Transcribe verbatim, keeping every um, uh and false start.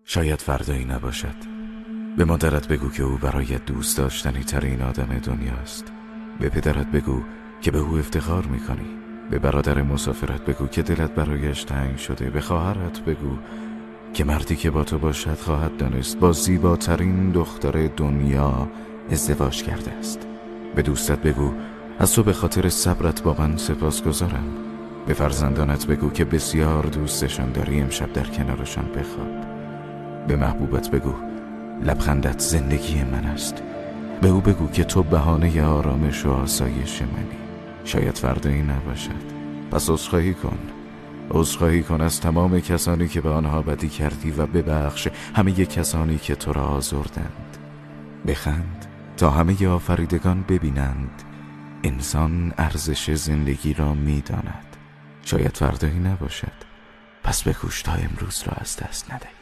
شاید فردایی نباشد. به مادرت بگو که او برایت دوست داشتنی ترین آدم دنیاست. به پدرت بگو که به او افتخار میکنی. به برادر مسافرت بگو که دلت برایش تنگ شده. به خواهرت بگو که مردی که با تو باشد خواهد دانست با زیباترین دختر دنیا ازدواج کرده است. به دوستت بگو از تو به خاطر صبرت با من سپاسگزارم. به فرزندانت بگو که بسیار دوستشان داری، امشب در کنارشان بخواب. به محبوبت بگو لبخندت زندگی من است. به او بگو که تو بهانه آرامش و آسایش منی. شاید فردایی نباشد، پس عذرخواهی کن. عذرخواهی کن از تمام کسانی که به آنها بدی کردی و ببخش همه کسانی که تو را آزردند. بخند تا همه آفریدگان ببینند انسان ارزش زندگی را می‌داند. شاید فردایی نباشد، پس بکوش تا امروز را از دست ندهی.